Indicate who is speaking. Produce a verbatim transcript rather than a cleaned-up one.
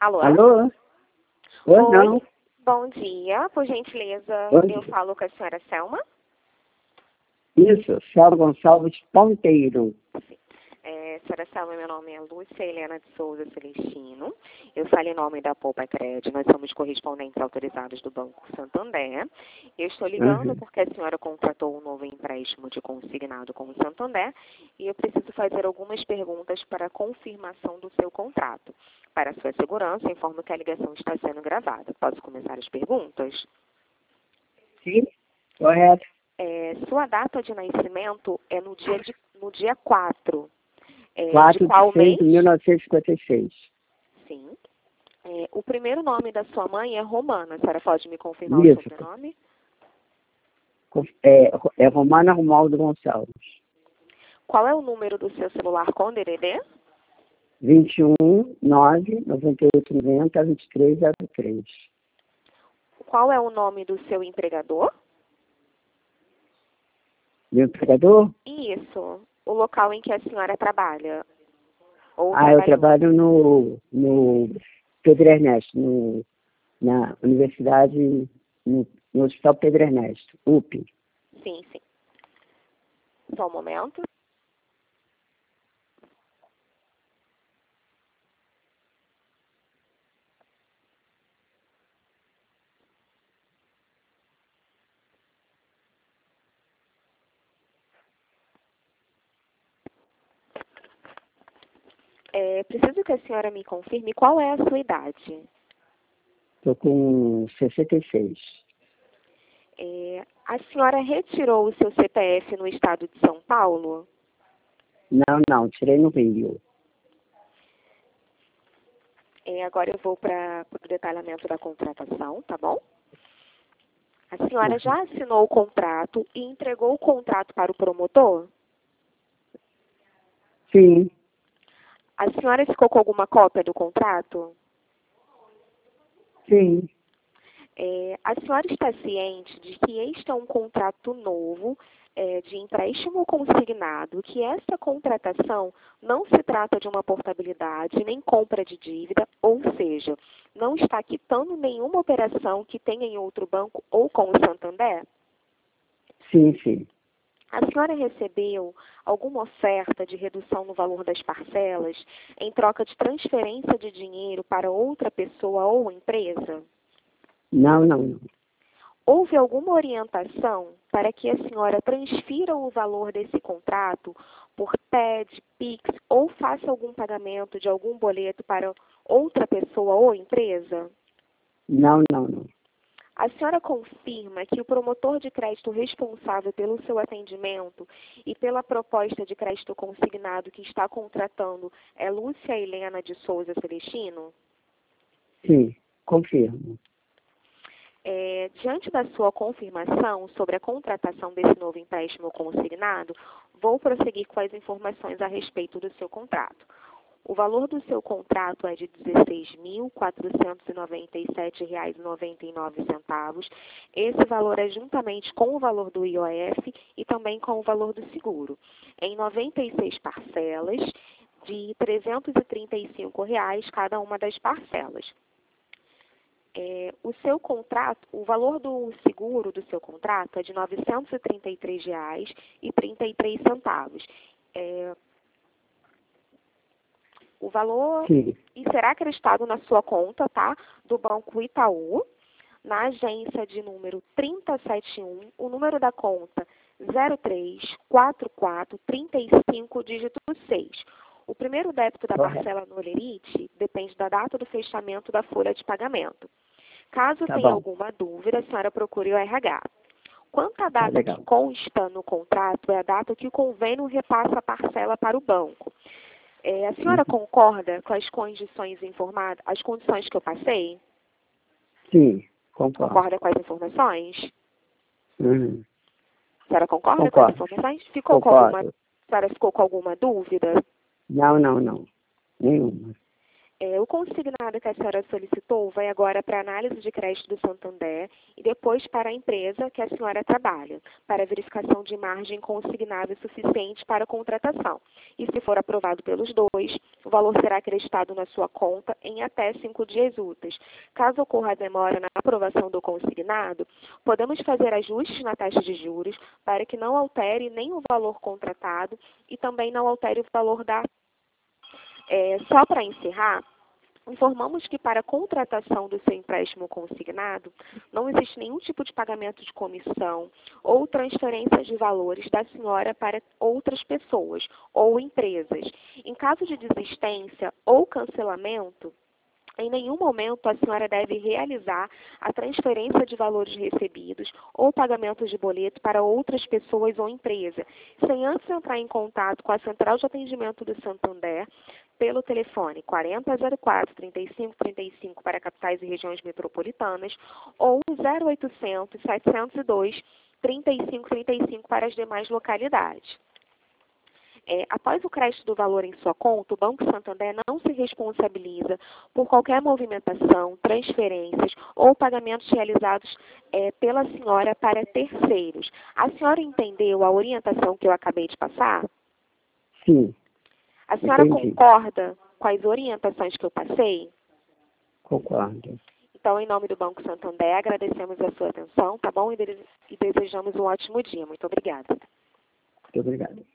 Speaker 1: Alô?
Speaker 2: Alô? Ou
Speaker 1: Oi,
Speaker 2: não?
Speaker 1: bom dia. Por gentileza,
Speaker 2: Bom
Speaker 1: eu
Speaker 2: dia.
Speaker 1: falo com a senhora Selma.
Speaker 2: Isso, Céu Gonçalves Ponteiro.
Speaker 1: É, senhora Selma, meu nome é Lúcia Helena de Souza Celestino. Eu falo em nome da Poupa Crédito. Nós somos correspondentes autorizados do Banco Santander. Eu estou ligando
Speaker 2: Uhum.
Speaker 1: porque a senhora contratou um novo empréstimo de consignado com o Santander e eu preciso fazer algumas perguntas para a confirmação do seu contrato. Para sua segurança, informo que a ligação está sendo gravada. Posso começar as perguntas?
Speaker 2: Sim, correto.
Speaker 1: É, sua data de nascimento é no dia, de, no dia quatro. É, de
Speaker 2: quatro de
Speaker 1: qual
Speaker 2: seis
Speaker 1: mês?
Speaker 2: de mil novecentos e cinquenta e seis.
Speaker 1: Sim. É, o primeiro nome da sua mãe é Romana. A senhora pode me confirmar o
Speaker 2: Isso.
Speaker 1: sobrenome?
Speaker 2: É, é Romana Romualdo Gonçalves.
Speaker 1: Qual é o número do seu celular com D D D?
Speaker 2: vinte e um, nove, noventa e oito, noventa, vinte e três, zero três.
Speaker 1: Qual é o nome do seu empregador?
Speaker 2: Meu empregador?
Speaker 1: Isso. O local em que a senhora trabalha. Ou
Speaker 2: Ah, eu
Speaker 1: trabalhou.
Speaker 2: trabalho no, no Pedro Ernesto, no, na Universidade, no, no Hospital Pedro Ernesto, U P.
Speaker 1: Sim, sim. Só um momento. É, preciso que a senhora me confirme qual é a sua idade.
Speaker 2: Estou com sessenta e seis.
Speaker 1: É, a senhora retirou o seu C P F no estado de São Paulo?
Speaker 2: Não, não, tirei no Rio.
Speaker 1: É, agora eu vou para o detalhamento da contratação, tá bom? A senhora já assinou o contrato e entregou o contrato para o promotor?
Speaker 2: Sim,
Speaker 1: A senhora ficou com alguma cópia do contrato?
Speaker 2: sim.
Speaker 1: É, a senhora está ciente de que este é um contrato novo é, de empréstimo consignado, que essa contratação não se trata de uma portabilidade nem compra de dívida, ou seja, não está quitando nenhuma operação que tenha em outro banco ou com o Santander?
Speaker 2: Sim, sim.
Speaker 1: A senhora recebeu alguma oferta de redução no valor das parcelas em troca de transferência de dinheiro para outra pessoa ou empresa?
Speaker 2: Não, não, não.
Speaker 1: Houve alguma orientação para que a senhora transfira o valor desse contrato por T E D, Pix ou faça algum pagamento de algum boleto para outra pessoa ou empresa?
Speaker 2: Não, não, não.
Speaker 1: A senhora confirma que o promotor de crédito responsável pelo seu atendimento e pela proposta de crédito consignado que está contratando é Lúcia Helena de Souza Celestino?
Speaker 2: Sim, confirmo.
Speaker 1: É, diante da sua confirmação sobre a contratação desse novo empréstimo consignado, vou prosseguir com as informações a respeito do seu contrato. O valor do seu contrato é de dezesseis mil quatrocentos e noventa e sete reais e noventa e nove centavos. Esse valor é juntamente com o valor do I O F e também com o valor do seguro, em noventa e seis parcelas de trezentos e trinta e cinco reais cada uma das parcelas. É, o seu contrato, o valor do seguro do seu contrato é de novecentos e trinta e três reais e trinta e três centavos. É, o valor
Speaker 2: Sim.
Speaker 1: e será acreditado na sua conta, tá? Do Banco Itaú, na agência de número trinta e setenta e um, o número da conta zero três quatro quatro três cinco, dígito seis. O primeiro débito da
Speaker 2: Correto.
Speaker 1: parcela no Olerite depende da data do fechamento da folha de pagamento. Caso
Speaker 2: Tá
Speaker 1: tenha
Speaker 2: bom.
Speaker 1: alguma dúvida, a senhora procure o R H. Quanto à
Speaker 2: Tá
Speaker 1: data que
Speaker 2: legal.
Speaker 1: consta no contrato, é a data que o convênio repassa a parcela para o banco. É, a senhora
Speaker 2: Uhum.
Speaker 1: concorda com as condições informadas, as condições que eu passei?
Speaker 2: Sim, concordo.
Speaker 1: Concorda com as informações?
Speaker 2: Uhum.
Speaker 1: A senhora concorda com as
Speaker 2: Concordo.
Speaker 1: informações? Ficou com alguma,
Speaker 2: Concordo.
Speaker 1: a senhora ficou com alguma dúvida?
Speaker 2: Não, não, não. Nenhuma.
Speaker 1: É, o consignado que a senhora solicitou vai agora para a análise de crédito do Santander e depois para a empresa que a senhora trabalha, para verificação de margem consignável suficiente para a contratação. E se for aprovado pelos dois, o valor será acreditado na sua conta em até cinco dias úteis. Caso ocorra a demora na aprovação do consignado, podemos fazer ajustes na taxa de juros para que não altere nem o valor contratado e também não altere o valor da É, só para encerrar, informamos que para a contratação do seu empréstimo consignado, não existe nenhum tipo de pagamento de comissão ou transferência de valores da senhora para outras pessoas ou empresas. Em caso de desistência ou cancelamento, em nenhum momento a senhora deve realizar a transferência de valores recebidos ou pagamento de boleto para outras pessoas ou empresa, sem antes entrar em contato com a Central de Atendimento do Santander pelo telefone quarenta zero quatro, trinta e cinco trinta e cinco para capitais e regiões metropolitanas ou zero oitocentos, setecentos e dois, trinta e cinco trinta e cinco para as demais localidades. É, após o crédito do valor em sua conta, o Banco Santander não se responsabiliza por qualquer movimentação, transferências ou pagamentos realizados é, pela senhora para terceiros. A senhora entendeu a orientação que eu acabei de passar?
Speaker 2: Sim.
Speaker 1: A senhora
Speaker 2: Entendi.
Speaker 1: concorda com as orientações que eu passei?
Speaker 2: Concordo.
Speaker 1: Então, em nome do Banco Santander, agradecemos a sua atenção, tá bom? E desejamos um ótimo dia. Muito obrigada.
Speaker 2: Muito obrigado.